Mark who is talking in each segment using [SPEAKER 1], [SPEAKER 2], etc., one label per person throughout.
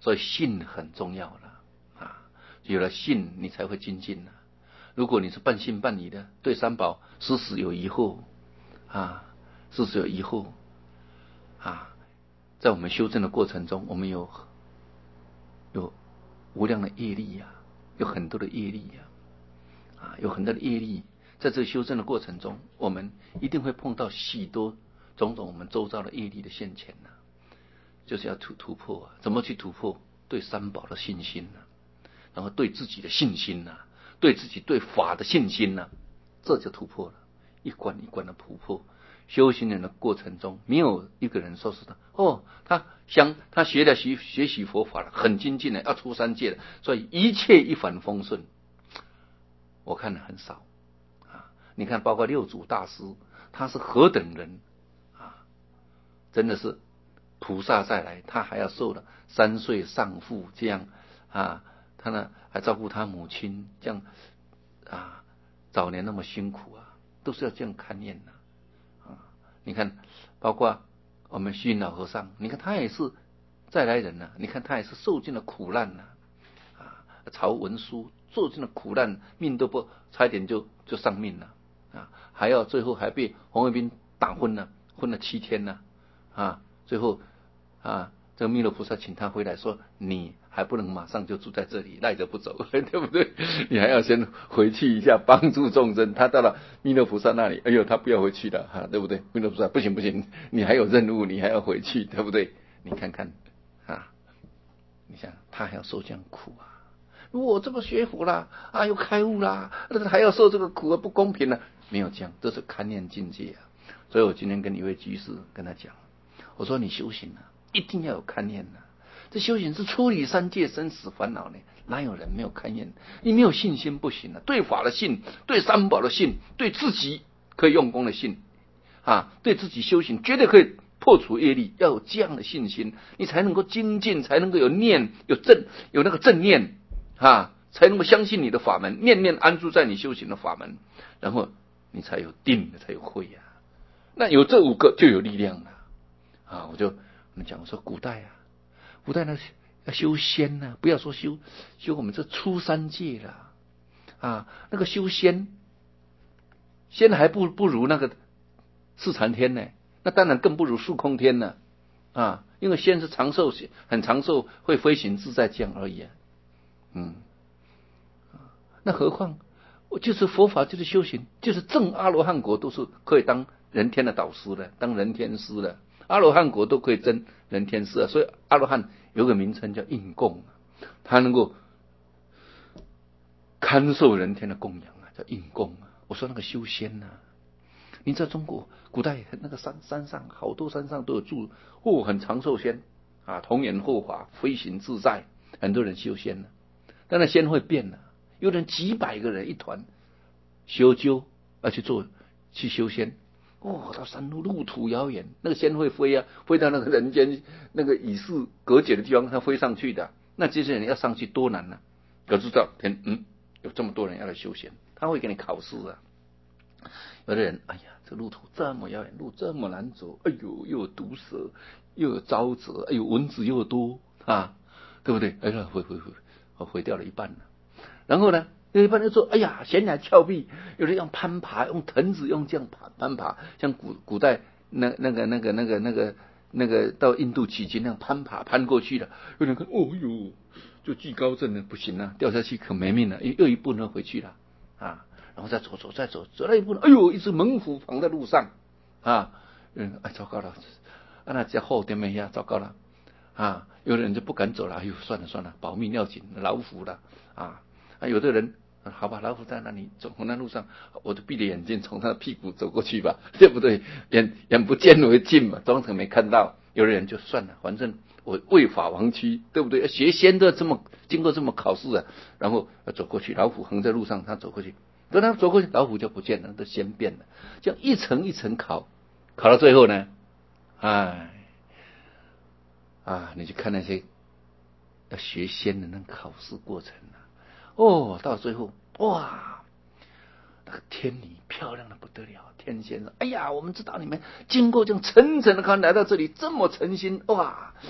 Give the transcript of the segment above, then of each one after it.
[SPEAKER 1] 所以信很重要了啊，有了信你才会精进了。如果你是半信半疑的，对三宝时时有疑惑啊，时时有疑惑啊，在我们修正的过程中，我们有无量的业力呀，有很多的业力呀，有很多的业力，在这个修正的过程中，我们一定会碰到许多种种我们周遭的业力的现前呐，就是要突破啊，怎么去突破？对三宝的信心呐，然后对自己的信心呐，对自己对法的信心呐，这就突破了，一关一关的突破。修行人的过程中，没有一个人说是的他学习佛法了，很精进了，要出三界了，所以一切一帆风顺。我看的很少啊。你看，包括六祖大师，他是何等人啊？真的是菩萨再来，他还要受了3岁丧父这样啊，他呢还照顾他母亲，这样啊，早年那么辛苦啊，都是要这样看念的啊。你看，包括我们虚云老和尚，你看他也是再来人你看他也是受尽了苦难抄文书受尽了苦难，命都不差一点就丧命了还要最后还被红卫兵打昏了7天最后这个弥勒菩萨请他回来说，你还不能马上就住在这里赖着不走对不对？你还要先回去一下帮助众生。他到了弥勒菩萨那里，哎呦他不要回去了对不对？弥勒菩萨不行，你还有任务，你还要回去对不对？你看看你想他还要受这样苦我这么学佛啦又开悟啦，还要受这个苦不公平没有这样，这是堪念境界所以我今天跟一位居士跟他讲，我说你修行一定要有堪念这修行是出离三界生死烦恼呢，哪有人没有堪念？你没有信心不行对法的信，对三宝的信，对自己可以用功的信对自己修行绝对可以破除业力，要有这样的信心，你才能够精进，才能够有那个正念才能够相信你的法门，念念安住在你修行的法门，然后你才有定，才有慧那有这5个就有力量了我们讲说古代呢要修仙不要说修我们这出三界了那个修仙还不如那个四禅天呢，那当然更不如数空天了因为仙是长寿，很长寿，会飞行自在这样而已那何况就是佛法，就是修行，就是证阿罗汉果，都是可以当人天的导师的，当人天师的，阿罗汉果都可以证人天师所以阿罗汉有个名称叫应供他能够堪受人天的供养叫应供我说那个修仙你在中国古代那个山上，好多山上都有住很长寿仙童颜护法，飞行自在，很多人修仙但那仙会变有人几百个人一团修究去修仙到山路途遥远，那个仙会飞飞到那个人间那个与世隔绝的地方，他飞上去的。那这些人要上去多难可是到有这么多人要来修仙，他会给你考试有的人哎呀，这路途这么遥远，路这么难走，哎呦，又有毒蛇，又有沼泽，哎呦，蚊子又多对不对？哎呀，毁掉了一半然后呢，有一半就说，哎呀，悬崖峭壁，有人用攀爬，用藤子，用这样攀爬，像古代那个到印度取经那样攀过去的，有人看，哦呦，就惧高症不行掉下去可没命又一步呢回去了然后再走了一步，哎呦，一只猛虎绑在路上糟糕了那家后天没糟糕了有的人就不敢走了，哎呦，算了，保命要紧，老虎了有的人好吧，老虎在那里走那路上，我就闭着眼睛从他的屁股走过去吧，对不对？眼不见为净嘛，装成没看到。有的人就算了，反正我为法亡躯，对不对？学仙都经过这么考试然后走过去，老虎横在路上，他走过去，等他走过去，老虎就不见了，都仙变了。这样一层一层考到最后呢，你去看那些要学仙的那个考试过程到最后哇，那个天女漂亮的不得了，天仙说，我们知道你们经过这样层层的考来到这里这么诚心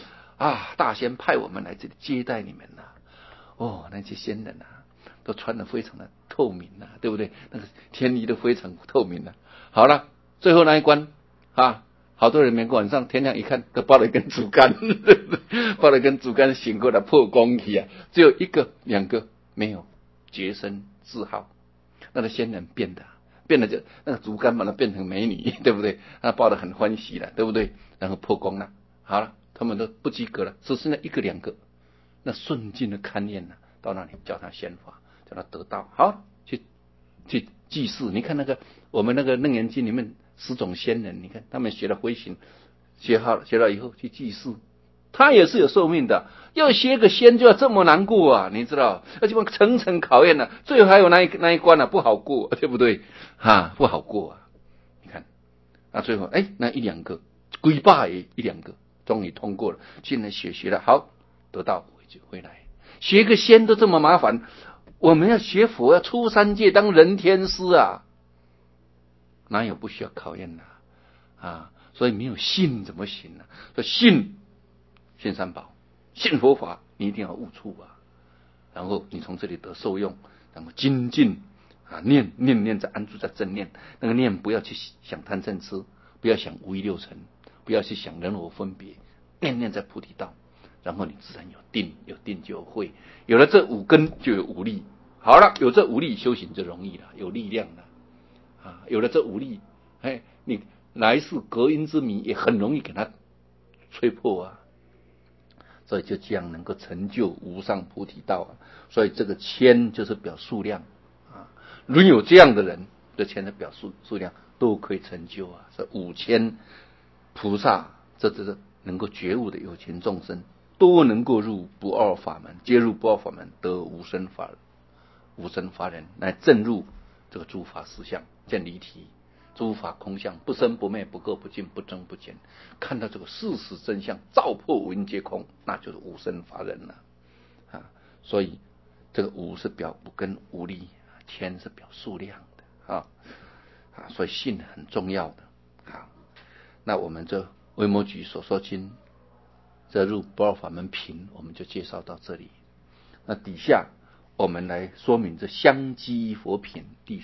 [SPEAKER 1] 大仙派我们来这里接待你们那些仙人都穿得非常的透明对不对？那个天衣都非常透明好了，最后那一关好多人每个晚上天亮一看，都抱了一根竹竿，抱了一根竹竿醒过来破功去只有1个2个没有洁身自好，那个仙人变了就那个竹竿把它变成美女，对不对？他抱得很欢喜了，对不对？然后破功了，好了，他们都不及格了，只剩下1个2个，那顺境的勘验到那里叫他仙法，叫他得道，好去祭祀。你看我们那个楞严经里面10种仙人，你看他们学了飞行，学了以后去祭祀，他也是有寿命的。要学个仙就要这么难过你知道？而且层层考验最后还有那一关不好过，对不对？不好过你看最后那1、2个几百1、2个终于通过了，进来学了好得到回来。学个仙都这么麻烦，我们要学佛要出三界当人天师哪有不需要考验所以没有信怎么行所以信三宝，信佛法你一定要悟处然后你从这里得受用，然后精进念在安住在正念，那个念不要去想贪嗔痴，不要想五欲六尘，不要去想人我分别，念在菩提道，然后你自然有定就有慧，有了这5根就有5力。好了，有这5力修行就容易了，有力量了有了这5力，你来世隔音之谜也很容易给它吹破所以就这样能够成就无上菩提道所以这个千就是表数量如有这样的人，这千的表数量都可以成就这5000菩萨，这能够觉悟的有情众生，都能够入不二法门，皆入不二法门，得无生法忍，来证入这个诸法实相，见离体，诸法空相，不生不灭，不垢不净，不增不减，看到这个事实真相，照破五蕴皆空，那就是无生法忍了所以这个5是表5根5力，千是表数量的所以信很重要的那我们这维摩诘所说经这入不二法门品，我们就介绍到这里。那底下我们来说明这香积佛品第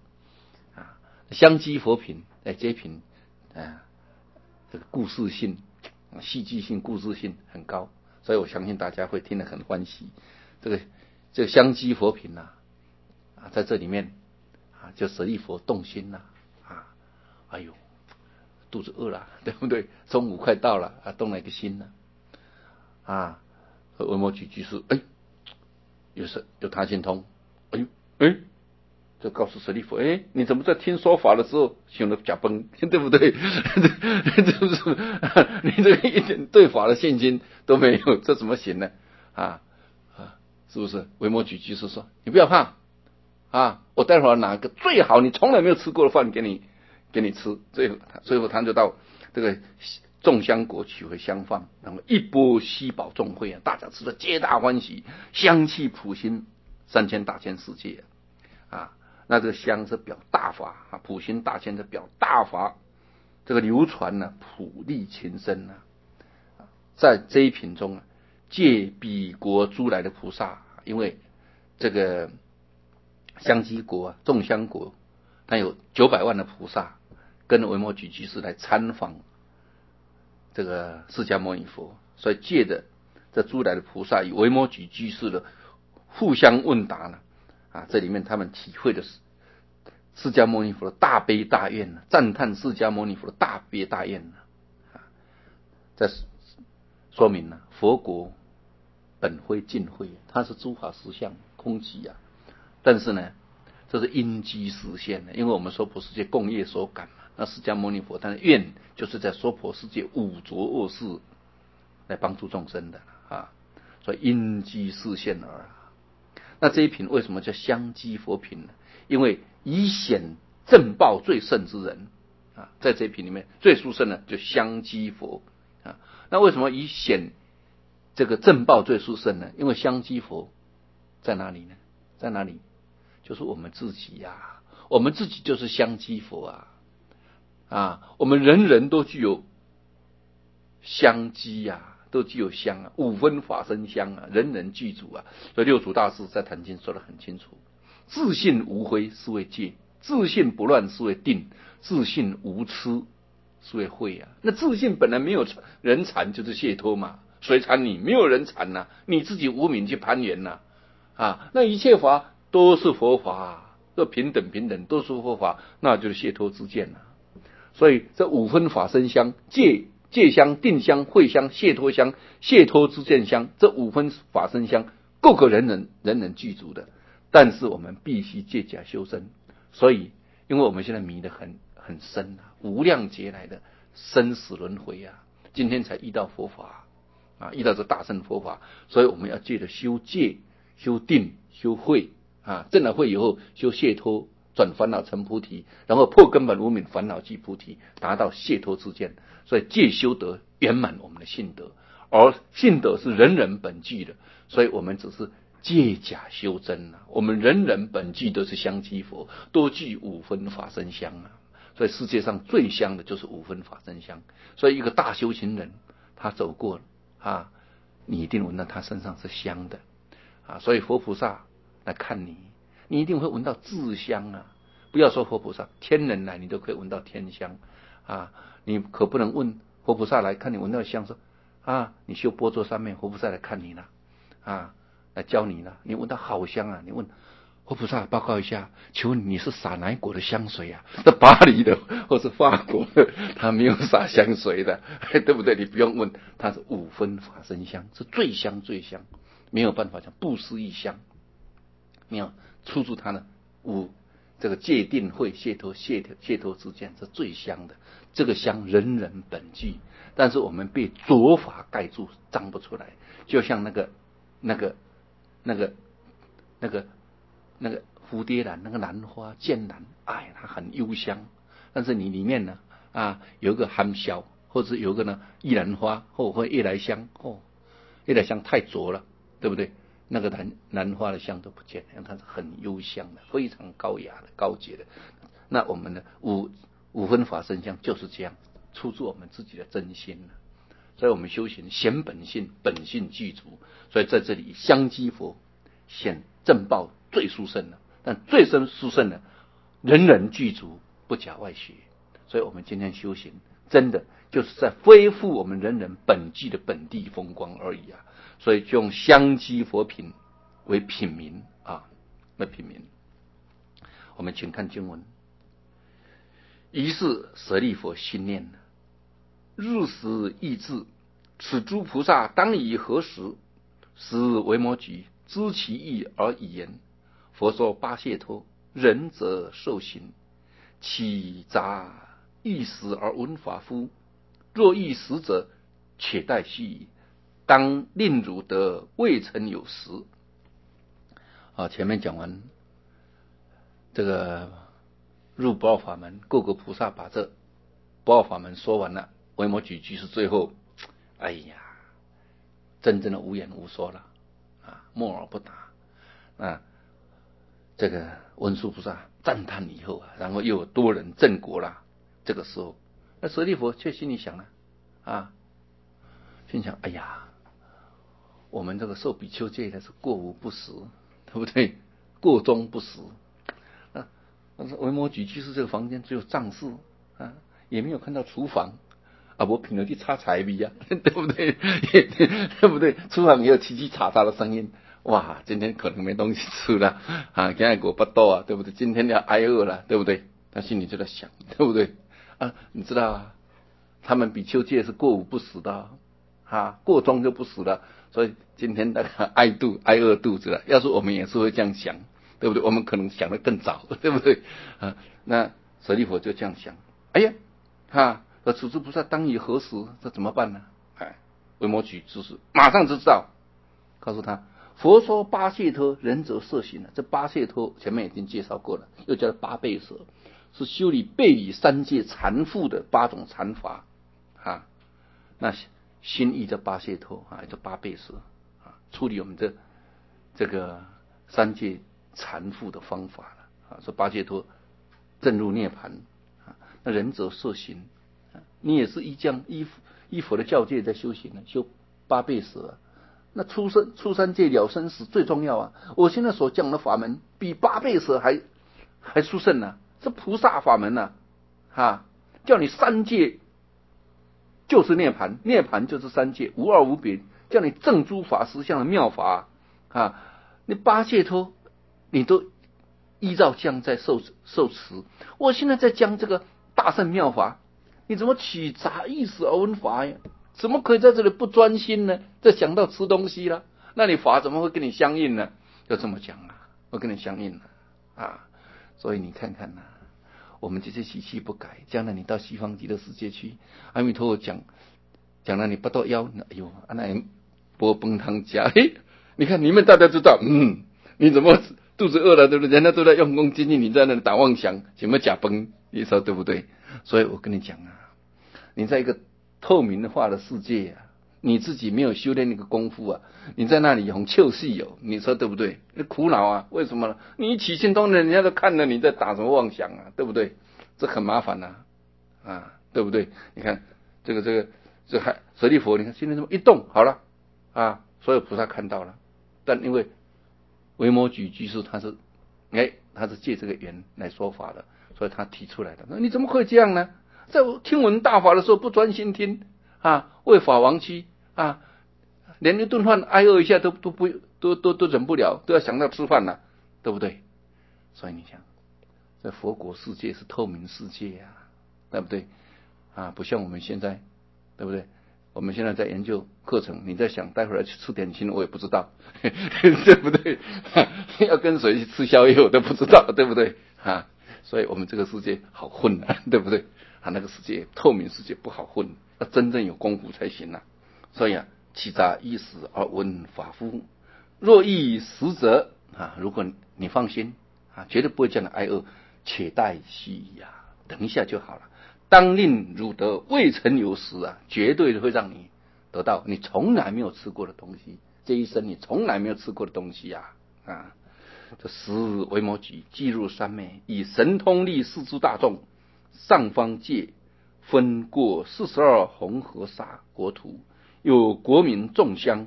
[SPEAKER 1] 10香积佛品这一品这个故事性戏剧性故事性很高，所以我相信大家会听得很欢喜。这个香积佛品在这里面就舍利佛动心哎呦肚子饿了，对不对？中午快到了动了一个心维摩诘居士有他心通，就告诉舍利弗，你怎么在听说法的时候想了假崩，对不对？你这个一点对法的信心都没有，这怎么行呢？是不是？维摩诘居士说，你不要怕我待会儿拿个最好你从来没有吃过的饭给你吃。最后他就到这个众香国取回香放，然后一钵吸饱众会大家吃的皆大欢喜，香气普心3000大千世界那这个香是表大法普心大千是表大法，这个流传普利情深在这一品中借彼国诸来的菩萨，因为这个香积国众香国它有900万的菩萨跟维摩诘居士来参访这个释迦牟尼佛，所以借着这诸来的菩萨与维摩诘居士的互相问答这里面他们体会的是释迦牟尼佛的大悲大愿赞叹释迦牟尼佛的大悲大愿在说明佛国本非尽慧，它是诸法实相空寂但是呢这是因机实现的，因为我们娑婆世界共业所感那释迦牟尼佛他的愿就是在娑婆世界五浊恶世来帮助众生的所以因机实现而那这一品为什么叫香积佛品呢？因为以显正报最胜之人在这一品里面最殊胜的就香积佛那为什么以显这个正报最殊胜呢？因为香积佛在哪里呢？在哪里？就是我们自己我们自己就是香积佛我们人人都具有香积都具有香啊，五分法身香啊，人人具足啊。所以六祖大师在《坛经》说得很清楚：自信无非是为戒，自信不乱是为定，自信无痴是为慧啊。那自信本来没有人缠，就是解脱嘛。谁缠你？没有人缠呐，你自己无名去攀缘呐啊。那一切法都是佛法啊，都平等平等，都是佛法，那就是解脱之见了。所以这五分法身香、戒香、定香、慧香、解脱香、解脱之见香，这五分法身香，个个人人具足的。但是我们必须借假修真，所以因为我们现在迷得很深啊，无量劫来的生死轮回啊，今天才遇到佛法啊，遇到这大乘佛法，所以我们要借着修戒、修定、修慧啊，证了慧以后修解脱，转烦恼成菩提，然后破根本无明烦恼即菩提，达到解脱之见。所以戒修德圆满我们的信德，而信德是人人本具的，所以我们只是借假修真啊。我们人人本具都是香积佛，都具五分法身香啊。所以世界上最香的就是五分法身香。所以一个大修行人，他走过啊，你一定闻到他身上是香的啊。所以佛菩萨来看你，你一定会闻到自香啊。不要说佛菩萨，天人来你都可以闻到天香啊。你可不能问佛菩萨来看你闻到香说啊，你修般若三昧，佛菩萨来看你了啊，来教你了，你闻到好香啊，你问佛菩萨报告一下，请问你是撒哪一国的香水啊？是巴黎的或是法国的？他没有撒香水的，对不对？你不用问，他是五分法身香，是最香最香，没有办法讲不思议香，没有出自他的这个戒定慧解脱之见是最香的。这个香人人本具，但是我们被浊法盖住，张不出来。就像那个蝴蝶兰，那个兰花剑兰，哎，它很幽香。但是你里面呢有一个含笑，或者有一个呢玉兰花或夜来香夜来香太浊了，对不对？那个兰花的香都不见，它是很幽香的，非常高雅的、高洁的。那我们的五分法身香就是这样，出自我们自己的真心了。所以我们修行显本性，本性具足。所以在这里香积佛显正报最殊胜了，但最殊胜的人人具足，不假外学。所以我们今天修行真的就是在恢复我们人人本具的本地风光而已啊。所以就用香积佛品为品名啊，为品名。我们请看经文。于是舍利弗心念，日时亦至，此诸菩萨当以何时？时维摩诘知其意而已言：佛说八解脱，仁者受行，岂杂一时而闻法乎？若一时者，且待续矣。当令汝得未曾有时。前面讲完这个入不二法门，各个菩萨把这不二法门说完了，维摩诘居士最后，哎呀，真正的无言无说了啊，默而不答。这个文殊菩萨赞叹以后然后又有多人证果了。这个时候，那舍利弗却心里想了心想：哎呀，我们这个受比丘戒的是过午不食，对不对？过中不食。但是维摩诘居士这个房间只有帐室也没有看到厨房我凭了去擦柴米对不对？对不对？厨房也有叽叽喳喳的声音，哇，今天可能没东西吃了今天我不多对不对？今天要挨饿了，对不对？他心里就在想，对不对？你知道他们比丘戒是过午不食的过中就不食了，所以今天那个挨饿肚子了。要是我们也是会这样想，对不对？我们可能想得更早，对不对？那舍利弗就这样想，哎呀此诸菩萨当以何时？这怎么办呢？维摩诘居士马上就知道，告诉他：佛说八解脱，仁者摄行这八解脱前面已经介绍过了，又叫八倍舍，是修理背离三界缠缚的八种禅法那心意的八解脱叫八倍舍处理我们这个三界缠缚的方法了说八解脱正入涅槃那仁者摄行你也是依佛的教戒在修行修八倍舍，那出三界了生死最重要啊！我现在所讲的法门比八倍舍还殊胜呢，是菩萨法门呢，叫你三界就是涅槃，涅槃就是三界，无二无别，叫你证诸法实相的妙法你八解脱你都依照这样在受持。我现在在讲这个大乘妙法，你怎么取杂意识而闻法呀？怎么可以在这里不专心呢？再想到吃东西了，那你法怎么会跟你相应呢？就这么讲会跟你相应所以你看看我们这些习气不改，将来你到西方极乐世界去，阿弥陀佛讲了你不到腰，哎呦，那波崩汤加，你看你们大家知道，你怎么肚子饿了，对不对？人家都在用功精进，你在那里打妄想，什么假崩？你说对不对？所以我跟你讲你在一个透明化的世界你自己没有修炼那个功夫你在那里用臭戏你说对不对？你苦恼为什么呢？你一起心动人家都看了你在打什么妄想对不对？这很麻烦对不对？你看这还舍利佛，你看心里这么一动好了所有菩萨看到了，但因为维摩诘居士他是借这个缘来说法的，所以他提出来的。那你怎么会这样呢？在听闻大法的时候不专心听为法亡妻连一顿饭挨饿一下都忍不了，都要想到吃饭了，对不对？所以你想，在佛国世界是透明世界对不对不像我们现在，对不对？我们现在在研究课程，你在想待会儿去吃点心，我也不知道对不对要跟谁去吃宵夜我都不知道，对不对所以我们这个世界好混对不对那个世界透明世界不好混，要真正有功夫才行所以其杂依时而闻法夫，若忆实则如果你放心绝对不会这样的挨饿，且待息等一下就好了。当令汝得未曾有时绝对会让你得到你从来没有吃过的东西，这一生你从来没有吃过的东西这时维摩诘即入三昧，以神通力示诸大众，上方界分过42红河沙国土，有国民众香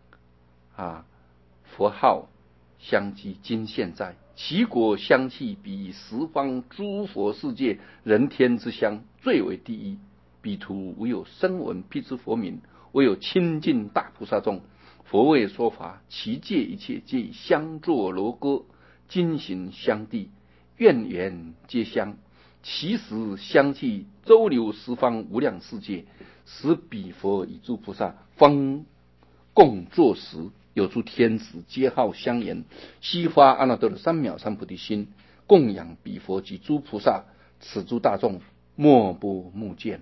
[SPEAKER 1] 佛号香积今现在，其国香气比十方诸佛世界人天之香最为第一。彼途唯有声闻辟支佛名，唯有清净大菩萨众。佛为说法，其界一切皆以香作罗歌，金行香地，愿缘皆香。其实香气周流十方无量世界，使彼佛以诸菩萨方共作时，有诸天子皆好香言，悉发阿耨多罗三藐三菩提心，供养彼佛及诸菩萨，此诸大众莫不目见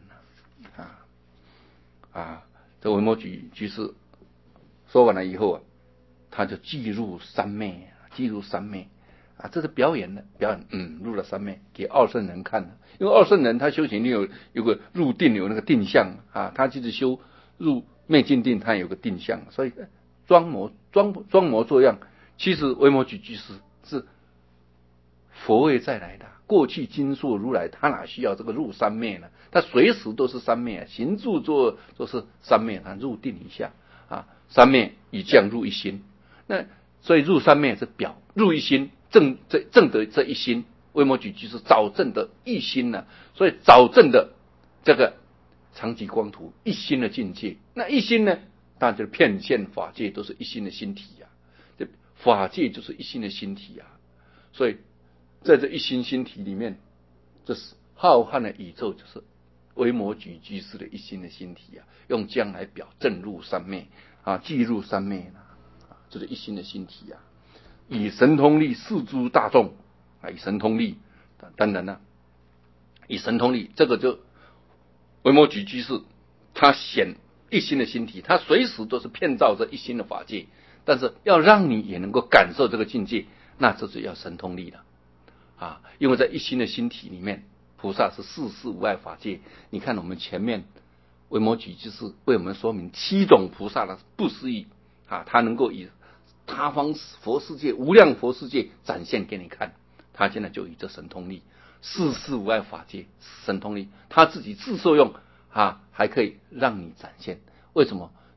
[SPEAKER 1] 这维摩诘居士说完了以后他就即入三昧这是表演入了三昧给二圣人看因为二圣人他修行有个入定有那个定相他就是修入昧境定，他有个定相，所以装模作样。其实维摩诘居士是佛位再来的，过去经说如来他哪需要这个入三昧呢？他随时都是三昧行住坐都是三昧，他入定一下三昧以降入一心。那所以入三昧是表入一心，正得这一心。维摩诘居士早证的一心所以早证的这个长吉光图一心的境界。那一心呢，当然就是遍现法界都是一心的心体这法界就是一心的心体所以在这一心心体里面，这是浩瀚的宇宙，就是维摩诘居士的一心的心体用这样来表正入三昧即入三昧就是一心的心体以神通力示诸大众以神通力，当然以神通力，这个就维摩诘居士他显一心的心体，他随时都是遍照着一心的法界，但是要让你也能够感受这个境界，那这是要神通力的因为在一心的心体里面，菩萨是世事无碍法界。你看我们前面维摩诘居士为我们说明7种菩萨的不思议他能够以他方佛世界无量佛世界展现给你看，他现在就以这神通力世事无碍法界神通力，他自己自受用还可以让你展现。为什么？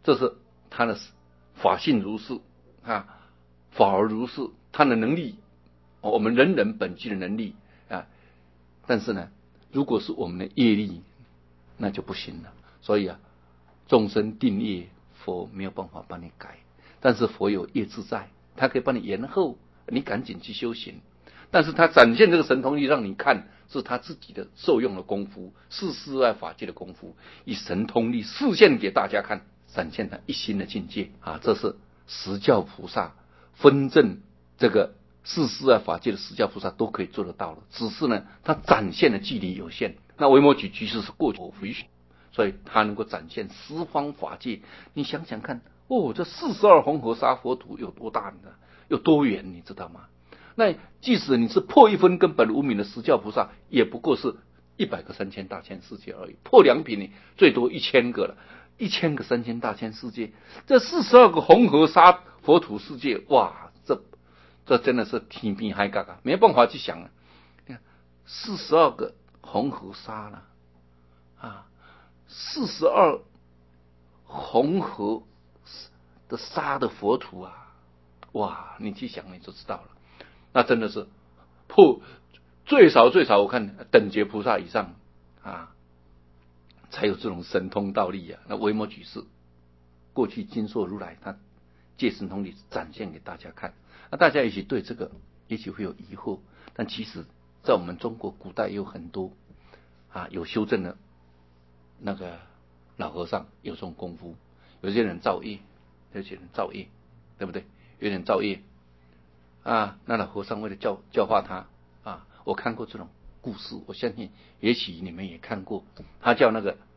[SPEAKER 1] 这是他的法性如是啊，法而如是，他的能力，我们人人本具的能力啊。但是呢，如果是我们的业力，那就不行了。所以啊，众生定业，佛没有办法帮你改，但是佛有业自在，他可以帮你延后，你赶紧去修行。但是他展现这个神通力让你看，是他自己的受用的功夫，是世外法界的功夫，以神通力示现给大家看，展现他一心的境界啊！这是十教菩萨分证这个世外法界的十教菩萨都可以做得到了，只是呢，他展现的距离有限。那维摩诘居士是过去回许，所以他能够展现十方法界。你想想看，这42恒河沙佛土有多大呢？有多远？你知道吗？那即使你是破一分根本无明的十教菩萨，也不过是100个3000大千世界而已。破2品呢，最多1000个了，1000个3000大千世界，这42个恒河沙佛土世界，哇，这真的是天边海角啊，没办法去想啊。42个恒河沙了啊，42恒河的沙的佛土啊，哇，你去想你就知道了。那真的是最少我看等觉菩萨以上啊，才有这种神通道力啊。那维摩诘是过去金烁如来他借神通力展现给大家看，那大家也许对这个也许会有疑惑，但其实在我们中国古代有很多啊有修正的那个老和尚有这种功夫，有些人造业，有些人造业，对不对？有点造业啊，那老和尚为了教化他啊，我看过这种故事，我相信也许你们也看过。他叫那个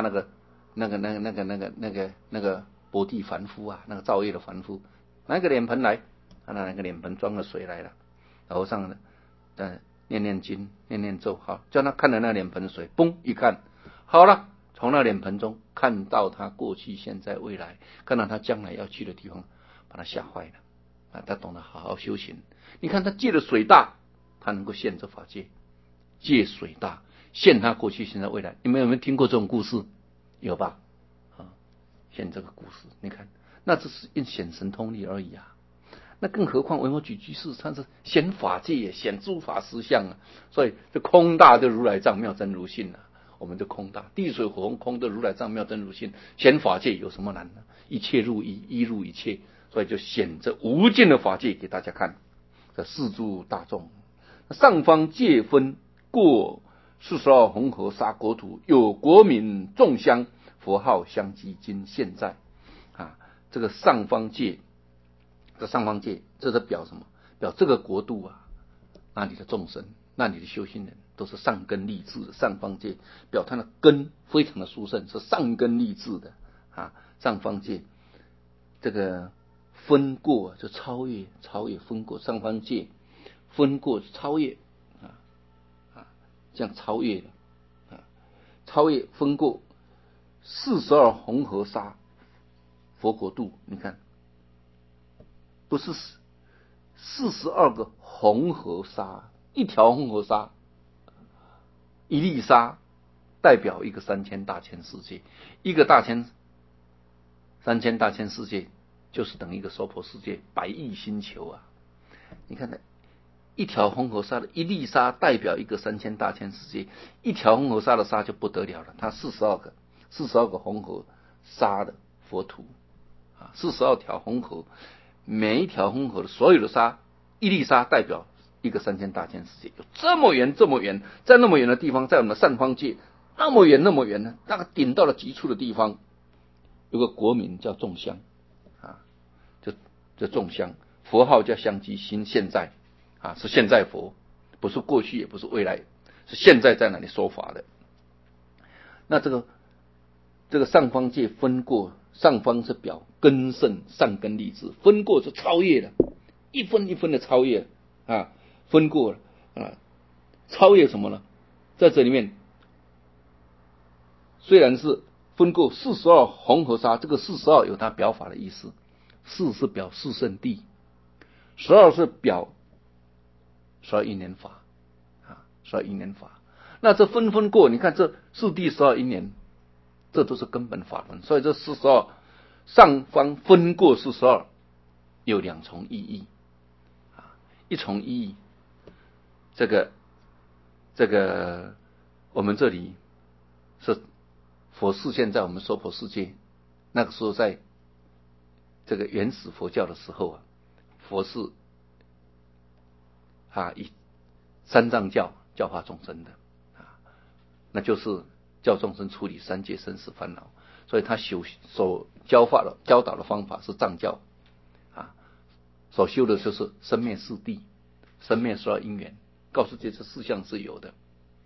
[SPEAKER 1] 薄地凡夫啊，那个造业的凡夫，拿一个脸盆来，他拿一个脸盆装了水来了，老和尚呢，念念经，念念咒，好，叫他看了那脸盆的水，嘣一看，好了，从那脸盆中看到他过去、现在、未来，看到他将来要去的地方，把他吓坏了。啊，他懂得好好修行。你看他借的水大，他能够现这法界，借水大现他过去、现在、未来。你们有没有听过这种故事？有吧？啊，现这个故事，你看，那只是显神通力而已啊。那更何况维摩诘居士他是显法界，显诸法实相啊。所以这空大就如来藏妙真如性啊。我们就空大，地水火风空的如来藏妙真如性，显法界有什么难呢？一切入一，一入一切。所以就显这无尽的法界给大家看，这四诸大众，上方界分过42恒河沙国土，有国民众香，佛号相继今现在啊。这个上方界，这上方界，这是表什么？表这个国度啊，那里的众生，那里的修行人都是上根立志的。上方界表他的根非常的殊胜，是上根立志的啊。上方界这个分过就超越分过，上方界分过超越这样超越的超越分过42恒河沙佛国度。你看，不是42个恒河沙，一条恒河沙，一粒沙代表一个3000大千世界，一个3000大千世界就是等于一个娑婆世界100亿星球啊！你看看，一条恒河沙的一粒沙代表一个3000大千世界，一条恒河沙的沙就不得了了，它42个恒河沙的佛土啊，42条恒河，每一条恒河的所有的沙，一粒沙代表一个3000大千世界，有这么远，在那么远的地方，在我们的上方界，那么远呢，那个顶到了极处的地方，有个国名叫众香啊，就众香，佛号叫相继新现在啊，是现在佛，不是过去，也不是未来，是现在在那里说法的。那这个上方界分过，上方是表根胜上根立志，分过是超越了，一分一分的超越啊，分过了啊，超越什么呢？在这里面虽然是分过42恒河沙，这个42有它表法的意思，4是表四圣谛，12是表12因缘法啊，12因缘法。那这分过，你看这4谛12因缘，这都是根本法门。所以这42 上方分过42有2重意义啊，一重意义，这个我们这里是佛示现在我们娑婆世界，那个时候在这个原始佛教的时候啊，佛是以三藏教教化众生的那就是教众生处理三界生死烦恼，所以他所教导的方法是藏教所修的就是生灭四谛，生灭12因缘，告诉这4项是有的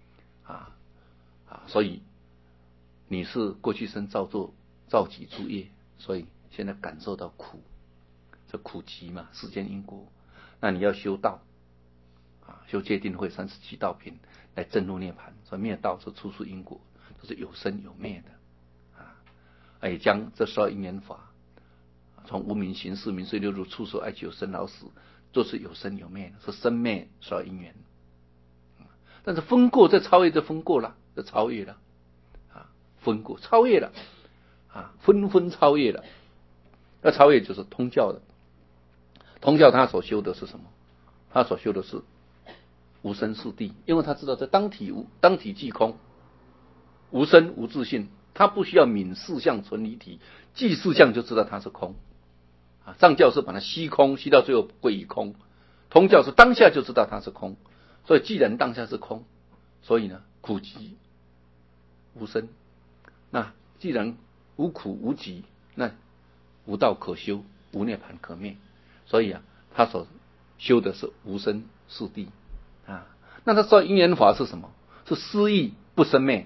[SPEAKER 1] 所以你是过去生造集诸业，所以现在感受到苦，这苦集嘛，世间因果。那你要修道修戒定慧37道品来证入涅槃，所以灭道是处处因果，都是有生有灭的也将这12因缘法从无明行识名色六入触受爱取有生老死，都是有生有灭的，是生灭12因缘。但是分过这超越这分过了，这超越了分过超越了分超越了。那超越就是通教的，通教他所修的是什么？他所修的是无生四谛，因为他知道这当体即空，无生无自性，他不需要泯四相存离体，即四相就知道它是空藏教是把它吸空，吸到最后归于空，通教是当下就知道它是空，所以既然当下是空，所以呢苦集无生，那既然无苦无集，那无道可修，无涅槃可灭，所以他所修的是无生四谛那他说因缘法是什么？是思义不生灭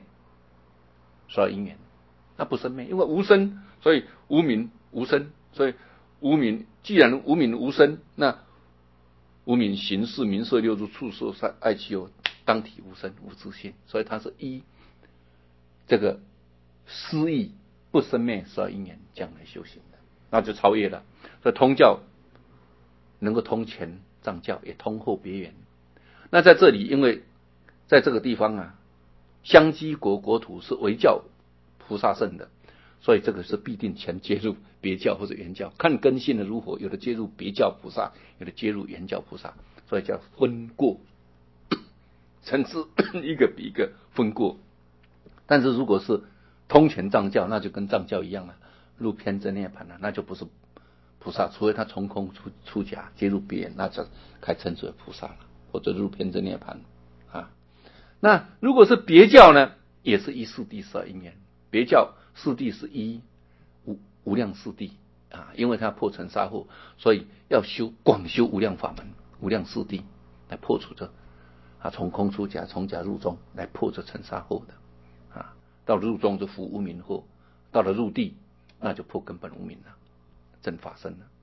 [SPEAKER 1] 12因缘，那不生灭，因为无生，所以无明无生，所以无明既然无明无生，那无明行识名色六入触受爱取有当体无生无自性，所以它是依这个思义不生灭12因缘这样来修行的，那就超越了。所以通教能够通前藏教，也通后别圆。那在这里，因为在这个地方香积国国土是为教菩萨圣的，所以这个是必定前接入别教或者原教，看根性的如何，有的接入别教菩萨，有的接入原教菩萨，所以叫分过，层次一个比一个分过。但是如果是通前藏教，那就跟藏教一样了，入偏真涅槃了，那就不是菩萨，除非他从空出家接入别人，那就开称之为菩萨了，或者入偏真涅槃那如果是别教呢，也是依四谛12因缘，别教四谛是依无量四谛因为他破尘沙惑，所以要广修无量法门，无量四谛来破除这从空出家，从假入中来破这尘沙惑的到了入中就伏无明惑，到了入地那就破根本无明了，正法身了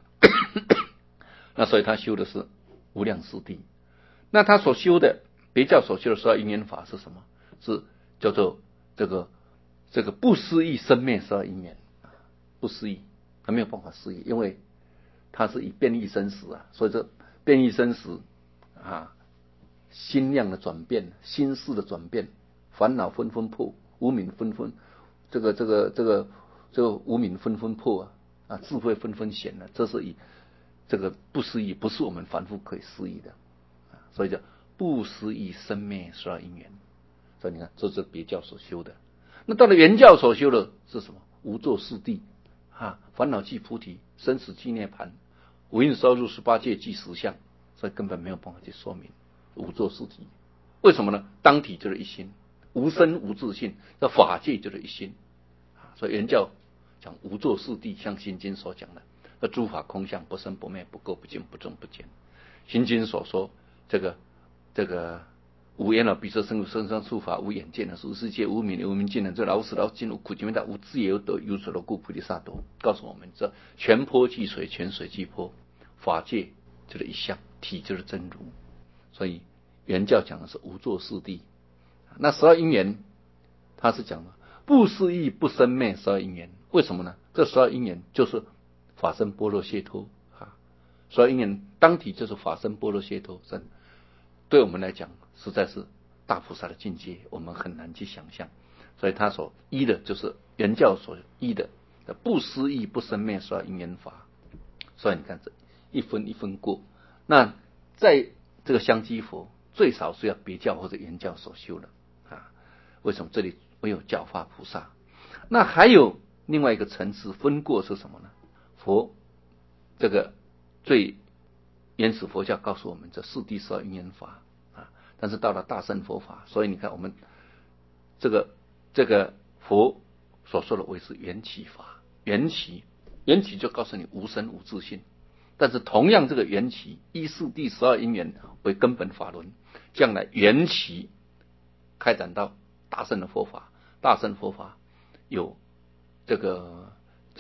[SPEAKER 1] 那所以他修的是无量四谛。那他所修的别教所修的12因缘法是什么？是叫做这个不思议生灭12因缘不思议，他没有办法思议，因为他是以变异生死所以这变异生死心量的转变，心事的转变，烦恼纷纷破，无明纷纷这个无明纷纷破智慧纷纷显了，这是以这个不思议，不是我们凡夫可以思议的所以叫不思议生灭12因缘。所以你看，这是别教所修的。那到了原教所修的是什么？无作四谛烦恼即菩提，生死即涅槃，五蕴烧入18界即实相，所以根本没有办法去说明无作四谛。为什么呢？当体就是一心，无生无自性，这法界就是一心所以原教讲无作四谛，像心经所讲的诸法空相，不生不灭，不垢不净，不增不减。心经所说这个无言了，比说生入生上处法，无眼见了，属世界无明无明尽了，这老死老尽无苦尽灭道，无智也有得有所得故，菩提萨埵告诉我们，这全波即水，全水即波，法界就是一相，体就是真如。所以原教讲的是无作四谛。那12因缘他是讲的不思议不生灭12因缘，为什么呢？这12因缘就是法身般若解脱12因缘当体就是法身般若解脱身，对我们来讲实在是大菩萨的境界，我们很难去想象。所以他所依的就是原教所依的不思议不生灭所因缘法。所以你看这一分一分过，那在这个香积佛最少是要别教或者原教所修的啊。为什么这里唯有教化菩萨？那还有另外一个层次分过是什么呢？佛这个最原始佛教告诉我们这四谛12因缘法啊，但是到了大乘佛法，所以你看我们这个佛所说的为是缘起法，缘起就告诉你无生无自性。但是同样这个缘起依四谛12因缘为根本法轮，将来缘起开展到大乘的佛法，大乘佛法有这个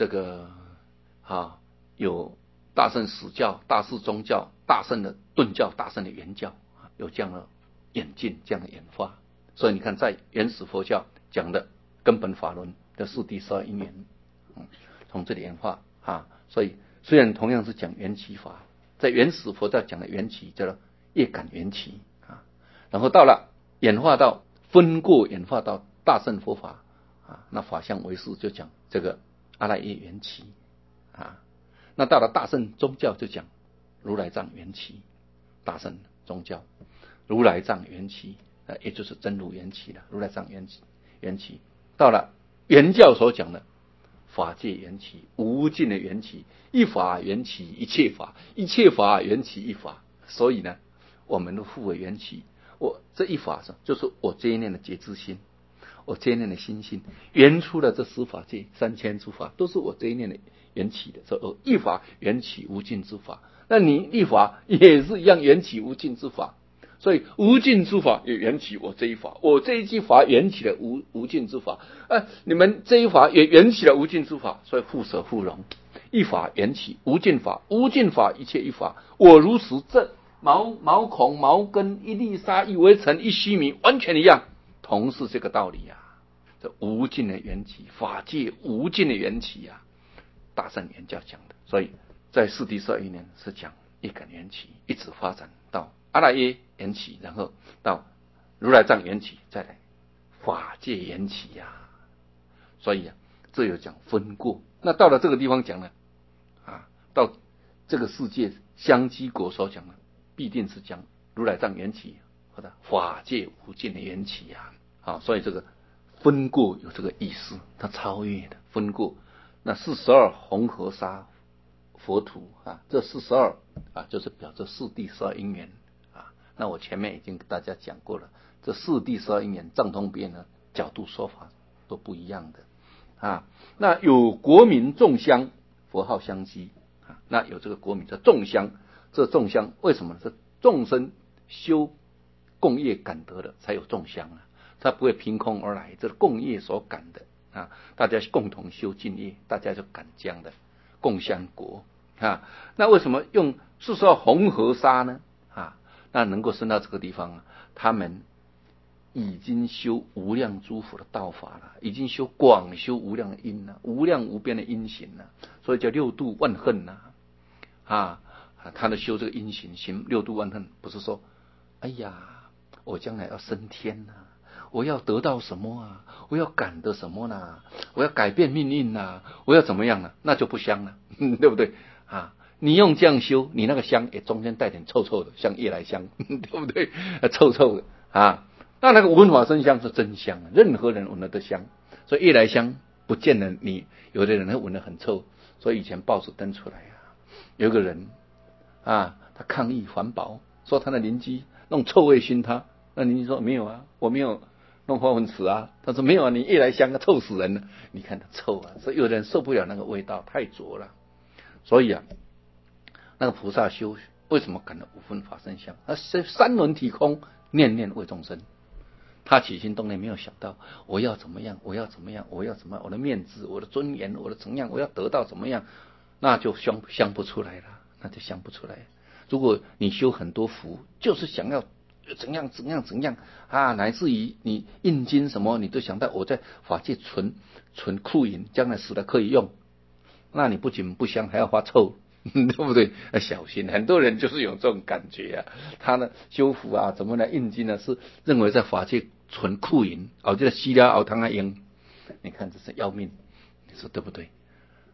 [SPEAKER 1] 有大乘史教、大乘宗教、大乘的顿教、大乘的原教，有这样的演进、这样的演化。所以你看，在原始佛教讲的根本法轮的四谛12因缘，从这里演化啊。所以虽然同样是讲缘起法，在原始佛教讲的缘起叫做业感缘起啊，然后到了演化到分过，演化到大乘佛法啊，那法相唯识就讲这个阿赖耶缘起啊。那到了大乘宗教就讲如来藏缘起，大乘宗教如来藏缘起，也就是真如缘起了，如来藏缘起。到了原教所讲的法界缘起，无尽的缘起，一法缘起一切法，一切法缘起一法。所以呢，我们都互为缘起。我这一法就是我这一念的觉知心，我这一念的心性，缘出了这十法界3000诸法，都是我这一念的缘起的。说一法缘起无尽之法，那你一法也是一样缘起无尽之法。所以无尽之法也缘起我这一法，我这一句法缘起了无尽之法，你们这一法也缘起了无尽之法，所以互舍互融，一法缘起无尽法，无尽法一切一法，我如实证，毛孔毛根一粒沙一微尘一须弥，完全一样，同是这个道理啊。这无尽的缘起，法界无尽的缘起啊，大乘原教讲的。所以在四谛12因缘是讲业感缘起，一直发展到阿赖耶缘起，然后到如来藏缘起，再来法界缘起呀。所以这有讲分过。那到了这个地方讲呢，到这个世界香积国所讲的，必定是讲如来藏缘起或者法界无尽的缘起呀。所以这个分过有这个意思，它超越的分过。那42红河沙佛土这42就是表这四谛12因缘。那我前面已经跟大家讲过了，这四谛12因缘藏通边的角度说法都不一样的那有国民众香，佛号香积那有这个国民叫众香，这众香为什么呢？是众生修共业感得的才有众香它不会凭空而来，这是共业所感的大家共同修净业，大家就感这样的共香国那为什么用42红河沙呢？那能够升到这个地方他们已经修无量诸佛的道法了，已经广修无量的因了，无量无边的因行了，所以叫六度万恨他的修这个因行六度万恨，不是说哎呀我将来要升天我要得到什么我要感得什么我要改变命运我要怎么样那就不香了对不对你用这样修，你那个香也中间带点臭臭的，像夜来香对不对？臭臭的那个闻法生香是真香任何人闻了都香。所以夜来香不见得你有的人会闻得很臭。所以以前报纸登出来有个人他抗议环保，说他的邻居弄臭味熏他，那邻居说没有我没有弄化粪池他说没有你夜来香臭死人了，你看他臭所以有的人受不了那个味道，太浊了。所以那个菩萨修为什么感到五分法身香？他三轮体空，念念为众生。他起心动念没有想到我要怎么样，我要怎么样，我的面子，我的尊严，我的怎样，我要得到怎么样，那就香不出来了，那就香不出来。如果你修很多福，就是想要怎样乃至于你印经什么，你都想到我在法界存库银，将来死了可以用，那你不仅不香，还要发臭对不对？小心，很多人就是有这种感觉他呢修福怎么来印经呢？是认为在法界存库银，这个西拉熬汤用，你看这是要命，你说对不对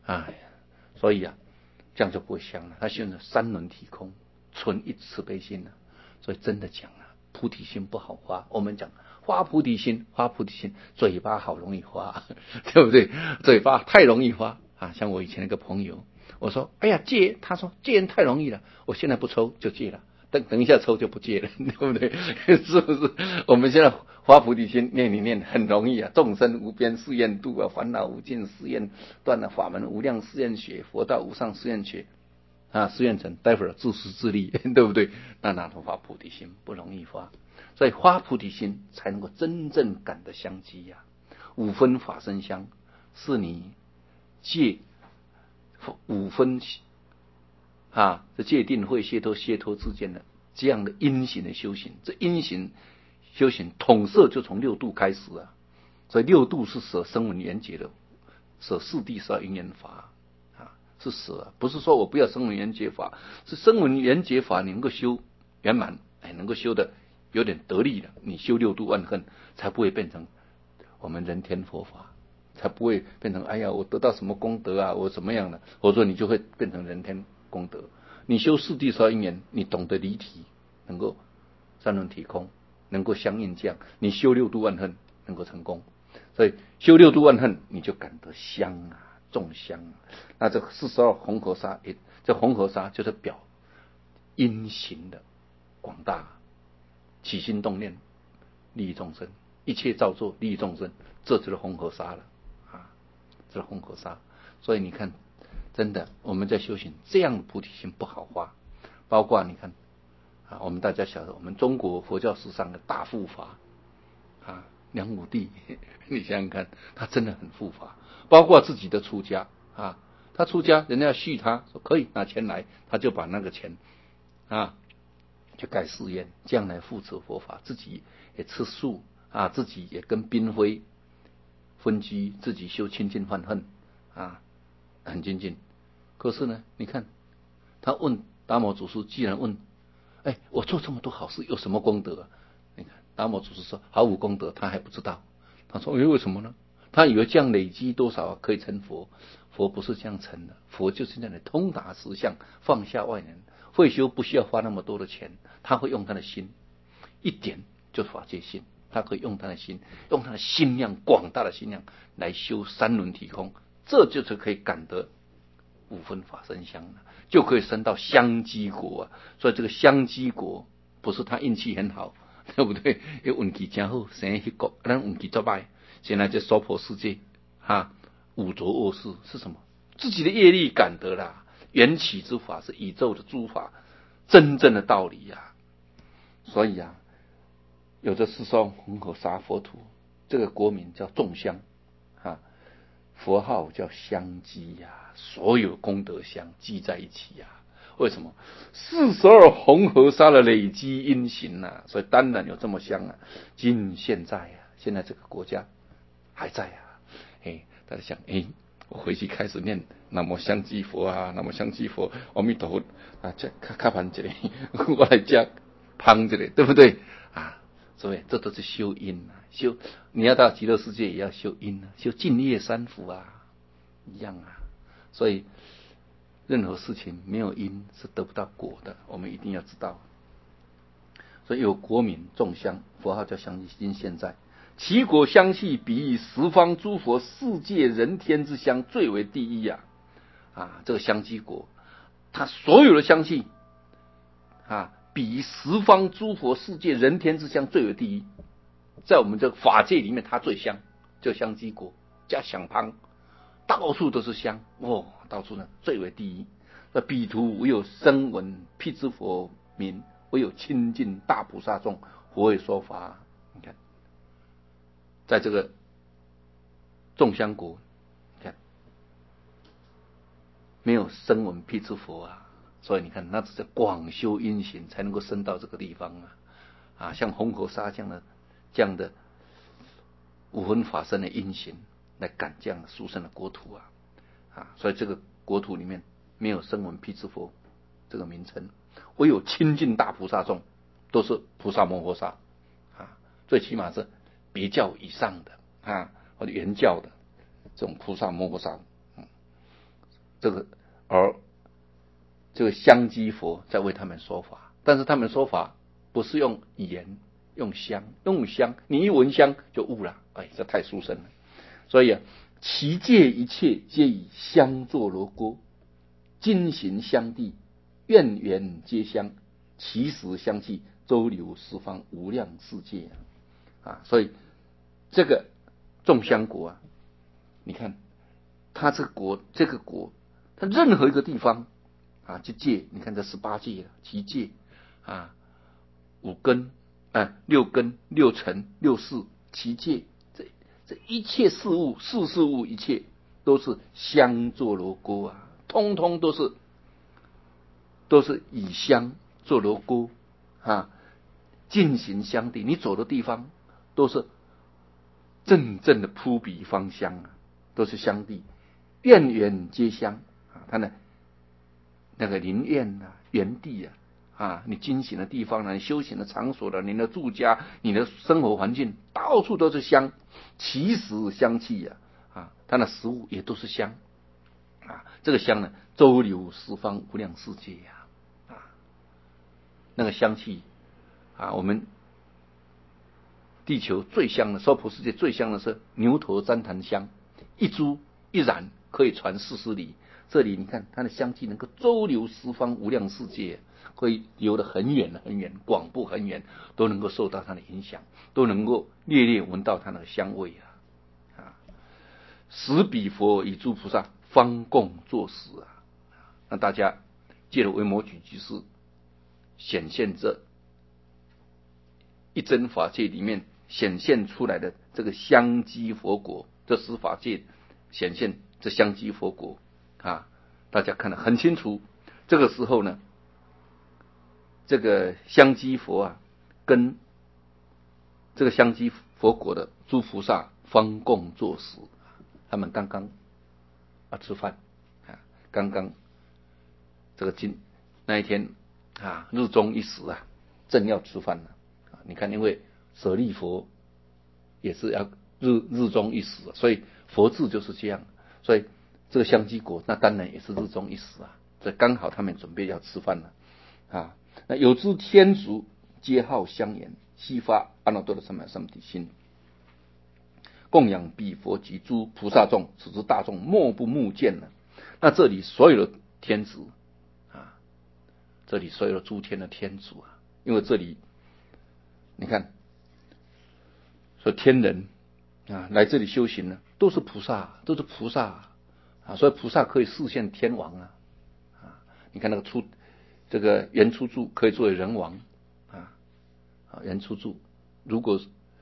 [SPEAKER 1] 哎，所以这样就不会香了。他现在三轮体空，纯一慈悲心了。所以真的讲菩提心不好发。我们讲发菩提心，嘴巴好容易发，对不对？嘴巴太容易发像我以前那个朋友，我说哎呀戒，他说戒烟太容易了，我现在不抽就戒了，等一下抽就不戒了，对不对？是不是？我们现在发菩提心念很容易众生无边誓愿度烦恼无尽誓愿断法门无量誓愿学，佛道无上誓愿学誓愿成，待会儿自私自利，对不对？那哪能发菩提心？不容易发。所以发菩提心才能够真正感得香机五分法身香是你戒五分这戒定慧解脱之间的这样的因行的修行。这因行修行统摄就从六度开始所以六度是舍声闻缘觉的，舍四谛12因缘法是舍，不是说我不要声闻缘觉法，是声闻缘觉法你能够修圆满，能够修的有点得力了，你修六度万恨才不会变成我们人天佛法，才不会变成哎呀我得到什么功德我怎么样了，或者说你就会变成人天功德。你修四谛12因缘，你懂得离体，能够三轮体空，能够相应这样，你修六度万恨能够成功。所以修六度万恨，你就感得香众香那这42红河沙，这红河沙就是表因行的广大，起心动念利益众生，一切造作利益众生，这就是红河沙了这是红河沙。所以你看，真的我们在修行这样的菩提心不好发。包括你看我们大家晓得，我们中国佛教史上的大护法梁武帝，你想想看，他真的很护法。包括自己的出家他出家，人家要续他说可以拿钱来，他就把那个钱去盖寺院，将来护持佛法，自己也吃素自己也跟嫔妃分居，自己修清净换恨很精进。可是呢，你看他问达摩祖师，既然问我做这么多好事有什么功德你看达摩祖师说毫无功德，他还不知道。他说为什么呢？他以为这样累积多少可以成佛，佛不是这样成的，佛就是这样的通达实相，放下外人，会修不需要花那么多的钱，他会用他的心，一点就是法界心，他可以用他的心，用他的心量，广大的心量来修三轮体空，这就是可以感得五分法身香就可以升到香积国所以这个香积国不是他运气很好，对不对？运气真好，生迄国，咱运气作歹。现在这娑婆世界五浊恶世是什么？自己的业力感得啦。缘起之法是宇宙的诸法真正的道理所以有这42红河沙佛土，这个国名叫众香佛号叫香积所有功德香积在一起为什么42红河沙的累积因行所以当然有这么香今现在现在这个国家还在大家想我回去开始念南无香积佛南无香积佛阿弥陀佛这卡盘这里我来加旁这里，对不对所以这都是修因修你要到极乐世界也要修因修净业三福一样所以任何事情没有因是得不到果的，我们一定要知道。所以有国名众香，佛号叫香积，今现在其果香气比喻十方诸佛世界人天之香最为第一这个香积国它所有的香气比十方诸佛世界人天之香最为第一，在我们这个法界里面它最香，叫香积国加响旁，到处都是香到处呢最为第一。那彼土唯有声闻辟支佛名，唯有清净大菩萨众，佛为说法。你看在这个众香国，你看没有声闻辟支佛所以你看那只是广修因行才能够升到这个地方像红河沙这样的五分法身的因行来感这样的殊胜的国土所以这个国土里面没有声闻辟支佛这个名称，唯有清净大菩萨众都是菩萨摩诃萨最起码是别教以上的或者原教的这种菩萨摩诃萨而这个香积佛在为他们说法，但是他们说法不是用语言，用香，你一闻香就悟了，这太殊胜了。所以其界一切皆以香作罗锅，金行香地，愿缘皆香，其实香气周流十方无量世界所以这个众香国你看他这个国，他任何一个地方就界，你看这18界其界5根6根6尘6识其界，这一切事物事物一切都是香作罗锅通通都是以香做罗锅进行香地，你走的地方都是阵阵的扑鼻芳香都是香地，院园皆香它的那个林院园地你经行的地方你修行的场所你的住家，你的生活环境，到处都是香，其实香气它的食物也都是香这个香呢，周流十方无量世界那个香气我们地球最香的，娑婆世界最香的是牛头旃檀香，一株一燃可以传40里。这里你看它的香气能够周流十方无量世界，会流得很远很远，广布很远，都能够受到它的影响，都能够略略闻到它的香味十彼佛与诸菩萨方共作食那大家借着维摩诘居士显现这一真法界里面显现出来的这个香积佛国，这十法界显现这香积佛国大家看得很清楚。这个时候呢，这个香积佛跟这个香积佛国的诸菩萨方共作食，他们刚刚吃饭刚刚这个那一天日中一时正要吃饭了你看，因为舍利佛也是要日中一时所以佛制就是这样，所以这个香积国那当然也是日中一时这刚好他们准备要吃饭了那有诸天族皆好香言，悉发阿耨多罗三藐三菩提心，供养彼佛及诸菩萨众，此之大众莫不目见了。那这里所有的天子这里所有的诸天的天主因为这里你看说天人来这里修行呢，都是菩萨所以菩萨可以示现天王你看那个这个原初住可以作为人王原初住如果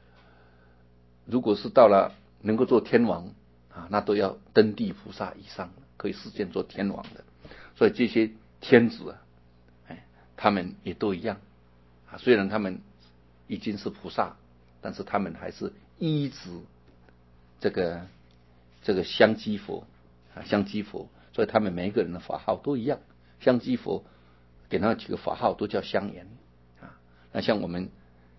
[SPEAKER 1] 是到了能够做天王那都要登地菩萨以上，可以示现做天王的。所以这些天子他们也都一样虽然他们已经是菩萨，但是他们还是依止这个香积佛所以他们每一个人的法号都一样，香积佛给他几个法号都叫香言那像我们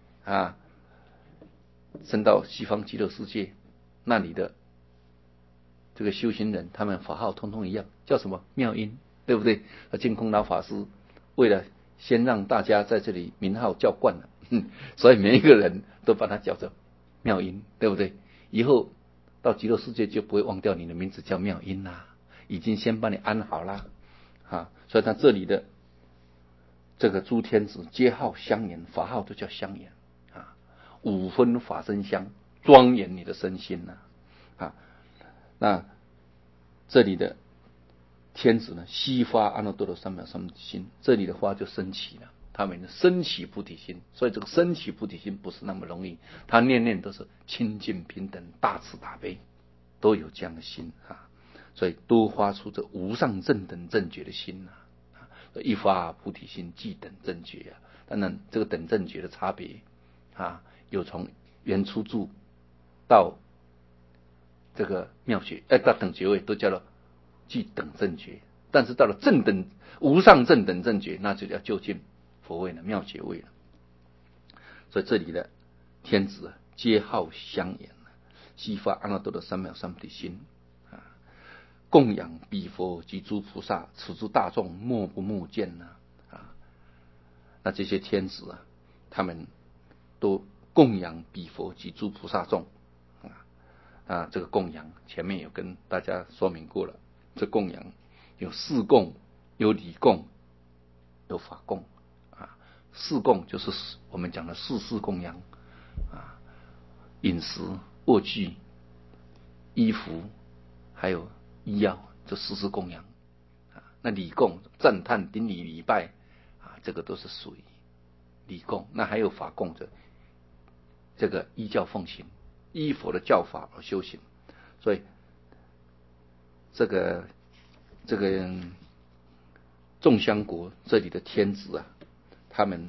[SPEAKER 1] 升到西方极乐世界那里的这个修行人，他们法号通通一样，叫什么妙音，对不对？净空老法师为了先让大家在这里名号叫惯了所以每一个人都把它叫做妙音，对不对？以后到极乐世界就不会忘掉你的名字叫妙音已经先帮你安好了所以他这里的这个诸天子皆好香言，法号都叫香言五分法身香，庄严你的身心那这里的天子呢，悉发阿耨多罗三藐三菩提心，这里的话就升起了，他们升起菩提心。所以这个升起菩提心不是那么容易，他念念都是清净平等大慈大悲，都有这样的心所以都发出这无上正等正觉的心一发菩提心即等正觉当然这个等正觉的差别有从原初住到这个妙觉到等觉位都叫做即等正觉，但是到了正等无上正等正觉，那就叫究竟佛位了，妙觉位了。所以这里的天子皆好香言，悉发阿耨多罗三藐三菩提心供养彼佛及诸菩萨，此诸大众莫不目见呢？那这些天子啊，他们都供养彼佛及诸菩萨众这个供养前面有跟大家说明过了，这供养有事供、有礼供、有法供事供就是我们讲的事供养饮食、卧具、衣服，还有医药，这事供养那礼供、赞叹、顶礼、礼拜这个都是属于礼供。那还有法供的，这个依教奉行，依佛的教法而修行。所以这个众香国这里的天子他们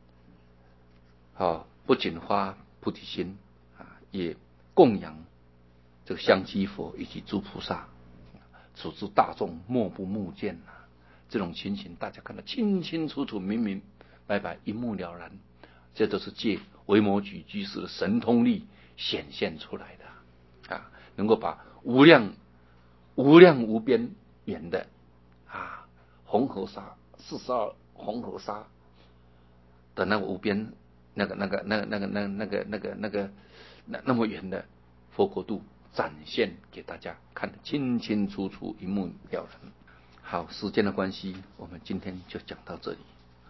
[SPEAKER 1] 不仅发菩提心也供养这个香积佛以及诸菩萨，此诸大众莫不目见这种情形大家看得清清楚楚、明明白白、一目了然，这都是借维摩诘居士的神通力显现出来的能够把无量无边远的红河沙42红河沙的那个无边那么远的佛国度展现给大家看得清清楚楚、一目了然。好，时间的关系，我们今天就讲到这里。